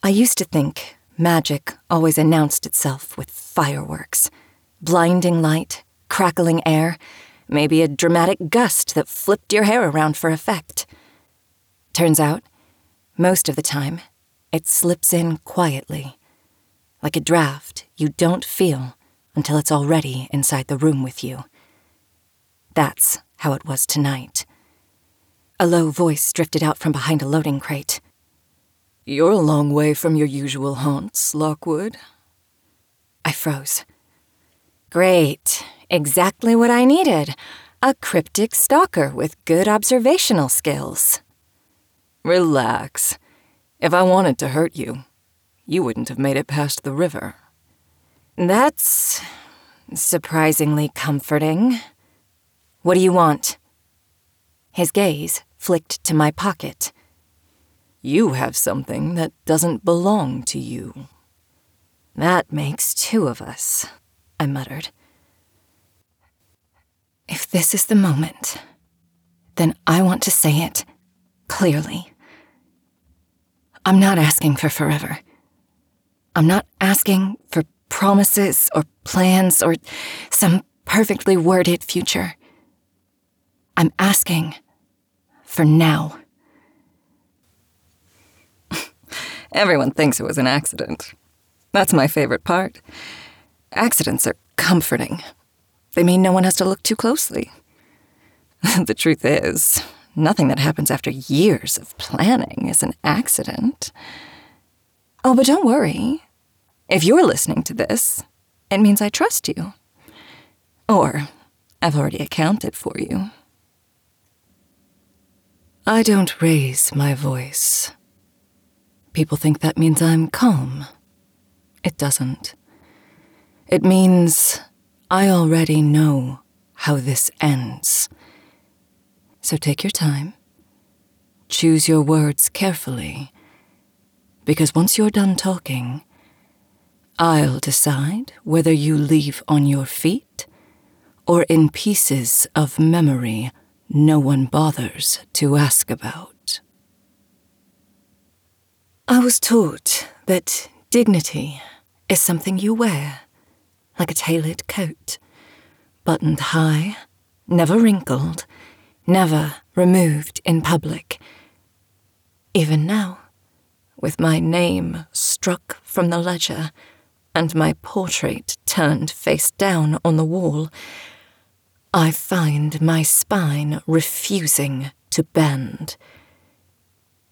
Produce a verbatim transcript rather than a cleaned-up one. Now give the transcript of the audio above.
I used to think magic always announced itself with fireworks. Blinding light, crackling air, maybe a dramatic gust that flipped your hair around for effect. Turns out, most of the time, it slips in quietly, like a draft you don't feel until it's already inside the room with you. That's how it was tonight. A low voice drifted out from behind a loading crate. "You're a long way from your usual haunts, Lockwood." I froze. Great. Exactly what I needed. A cryptic stalker with good observational skills. Relax. If I wanted to hurt you, you wouldn't have made it past the river. That's surprisingly comforting. What do you want? His gaze flicked to my pocket. You have something that doesn't belong to you. That makes two of us, I muttered. If this is the moment, then I want to say it clearly. I'm not asking for forever. I'm not asking for promises or plans or some perfectly worded future. I'm asking for now. Everyone thinks it was an accident. That's my favorite part. Accidents are comforting. They mean no one has to look too closely. The truth is, nothing that happens after years of planning is an accident. Oh, but don't worry. If you're listening to this, it means I trust you. Or I've already accounted for you. I don't raise my voice. People think that means I'm calm. It doesn't. It means I already know how this ends. So take your time. Choose your words carefully. Because once you're done talking, I'll decide whether you leave on your feet or in pieces of memory no one bothers to ask about. I was taught that dignity is something you wear, like a tailored coat, buttoned high, never wrinkled, never removed in public. Even now, with my name struck from the ledger and my portrait turned face down on the wall, I find my spine refusing to bend